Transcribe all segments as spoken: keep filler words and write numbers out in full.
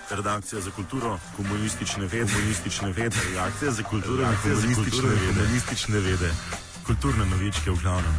Redakcija za kulturo, komunistične vede, komunistične vede, redakcija za kulturo, komunistične vede, komunistične vede, kulturne novičke v glavnem.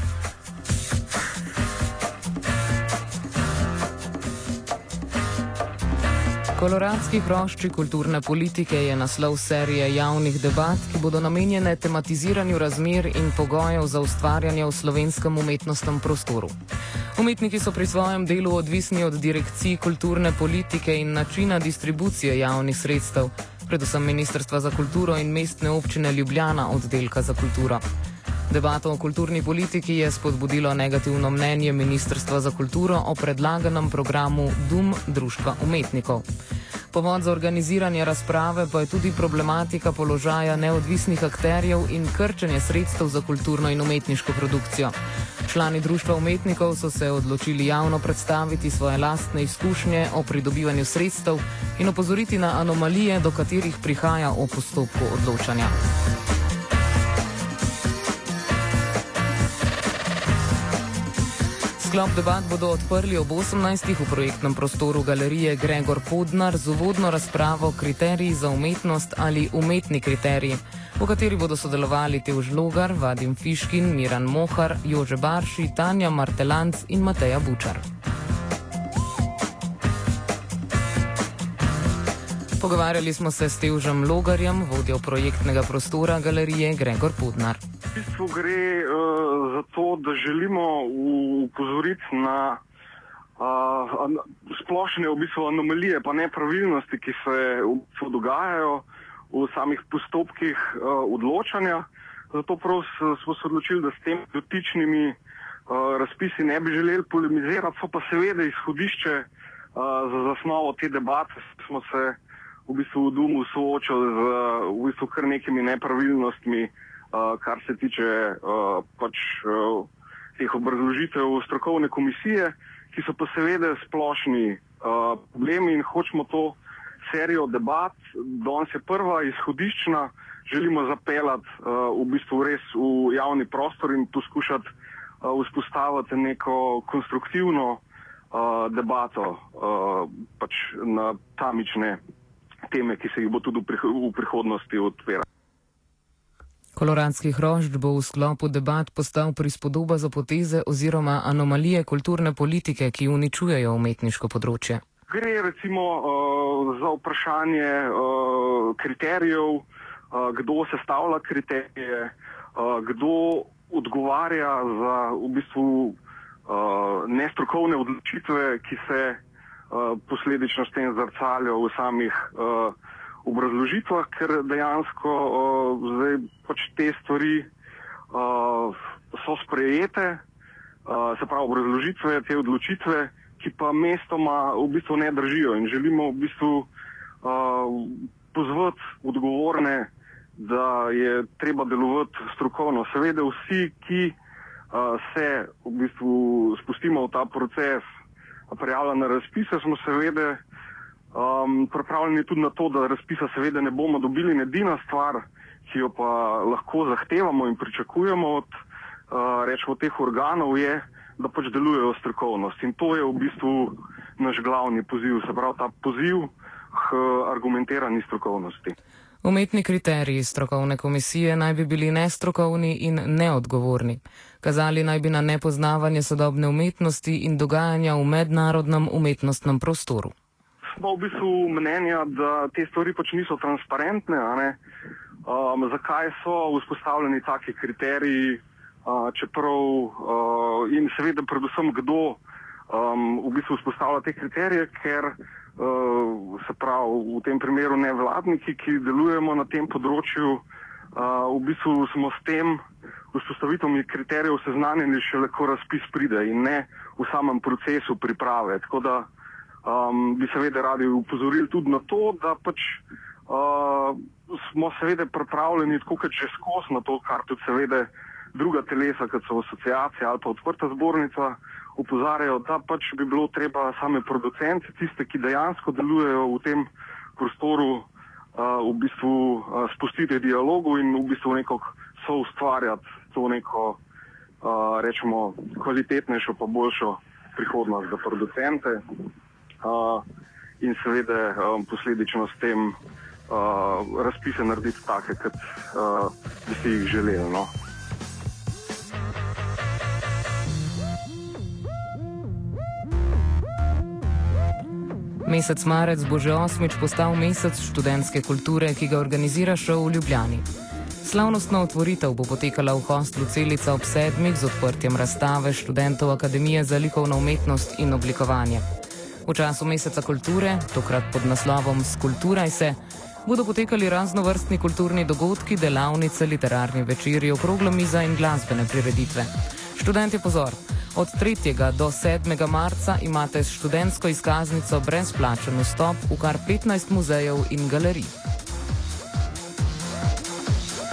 Koloradski hrošči kulturne politike je naslov serije javnih debat, ki bodo namenjene tematiziranju razmer in pogojev za ustvarjanje v slovenskem umetnostnem prostoru. Umetniki so pri svojem delu odvisni od direkcij kulturne politike in načina distribucije javnih sredstev, predvsem Ministrstva za kulturo in Mestne občine Ljubljana oddelka za kulturo. Debato o kulturni politiki je spodbudilo negativno mnenje Ministrstva za kulturo o predlaganem programu D U M Društva umetnikov. Povod za organiziranje razprave pa je tudi problematika položaja neodvisnih akterjev in krčenje sredstev za kulturno in umetniško produkcijo. Člani Društva umetnikov so se odločili javno predstaviti svoje lastne izkušnje o pridobivanju sredstev in opozoriti na anomalije, do katerih prihaja v postopku odločanja. Sklop debat bodo odprli ob osemnajstih v projektnem prostoru galerije Gregor Podnar z uvodno razpravo Kriteriji za umetnost ali umetni kriteriji, v kateri bodo sodelovali Tevž Logar, Vadim Fiškin, Miran Mohar, Jože Barši, Tanja Martelanc in Mateja Bučar. Pogovarjali smo se s Tevžem Logarjem, vodjo projektnega prostora galerije Gregor Podnar. V bistvu gre uh, za to, da želimo upozoriti na uh, splošne v bistvu anomalije pa nepravilnosti, ki se v bistvu dogajajo v samih postopkih uh, odločanja. Zato prav smo se odločili, da s tem dotičnimi uh, razpisi ne bi želeli polemizirati, so pa seveda izhodišče uh, za zasnovo te debate. Smo se v bistvu v D U M-u soočali z v bistvu kar nekimi nepravilnostmi, Uh, kar se tiče uh, pač uh, teh obrazložitev strokovne komisije, ki so pa seveda splošni uh, problemi in hočemo to serijo debat, danes je prva izhodiščna, želimo zapeljati uh, v bistvu res v javni prostor in poskušati uh, vzpostaviti neko konstruktivno uh, debato uh, pač na tamične teme, ki se jih bo tudi v, prih- v prihodnosti odpirati. Koloradski hrošč bo v sklopu debat postal prispodoba za poteze oziroma anomalije kulturne politike, ki uničujejo umetniško področje. Gre recimo uh, za vprašanje uh, kriterijev, uh, kdo sestavlja kriterije, uh, kdo odgovarja za v bistvu uh, nestrokovne odločitve, ki se uh, posledično s tem zrcalijo v samih uh, obrazložitvah, ker dejansko uh, zdaj pač te stvari uh, so sprejete, uh, se pravi obrazložitve, te odločitve, ki pa mestoma v bistvu ne držijo in želimo v bistvu uh, pozvati odgovorne, da je treba delovati strokovno. Seveda vsi, ki uh, se v bistvu spustimo v ta proces prijavljanja na razpise, smo seveda Um, pripravljeni tudi na to, da razpisa seveda ne bomo dobili. Edina stvar, ki jo pa lahko zahtevamo in pričakujemo od uh, rečemo teh organov, je, da pač delujejo strokovnost. In to je v bistvu naš glavni poziv, se pravi ta poziv k argumentirani strokovnosti. Umetni kriteriji strokovne komisije naj bi bili nestrokovni in neodgovorni. Kazali naj bi na nepoznavanje sodobne umetnosti in dogajanja v mednarodnem umetnostnem prostoru. Smo v bistvu mnenja, da te stvari pač niso transparentne, a ne? Um, zakaj so vzpostavljeni taki kriteriji, uh, čeprav uh, in seveda predvsem kdo um, v bistvu vzpostavlja te kriterije, ker uh, se pravi v tem primeru nevladniki, ki delujemo na tem področju, uh, v bistvu smo s tem vzpostavitvom kriterijev seznanjeni šele, ko razpis pride in ne v samem procesu priprave. Tako da Um, bi seveda radi upozorili tudi na to, da pač uh, smo seveda pripravljeni tako kot že skozi na to, kar tudi seveda druga telesa, kot so asociacije ali pa odprta zbornica, upozarjajo, da pač bi bilo treba same producente, tiste, ki dejansko delujejo v tem prostoru, uh, v bistvu uh, spustiti dialogu in v bistvu nekako soustvarjati to neko, uh, rečemo, kvalitetnejšo pa boljšo prihodnost za producente. Uh, in seveda um, posledično s tem uh, razpise narediti take, kot uh, bi si jih želeli. No. Mesec marec bo že osmič postal mesec študentske kulture, ki ga organizira šov v Ljubljani. Slavnostna otvoritev bo potekala v hostlu Celica ob sedmih z odprtjem razstave študentov Akademije za likovno umetnost in oblikovanje. V času meseca kulture, tokrat pod naslovom Skulturaj se, bodo potekali raznovrstni kulturni dogodki, delavnice, literarni večeri, okrogla miza in glasbene prireditve. Študentje, pozor! Od tretjega do sedmega marca imate s študentsko izkaznico brezplačen vstop v kar petnajst muzejev in galerij.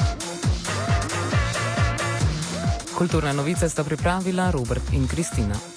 Kulturne novice sta pripravila Robert in Kristina.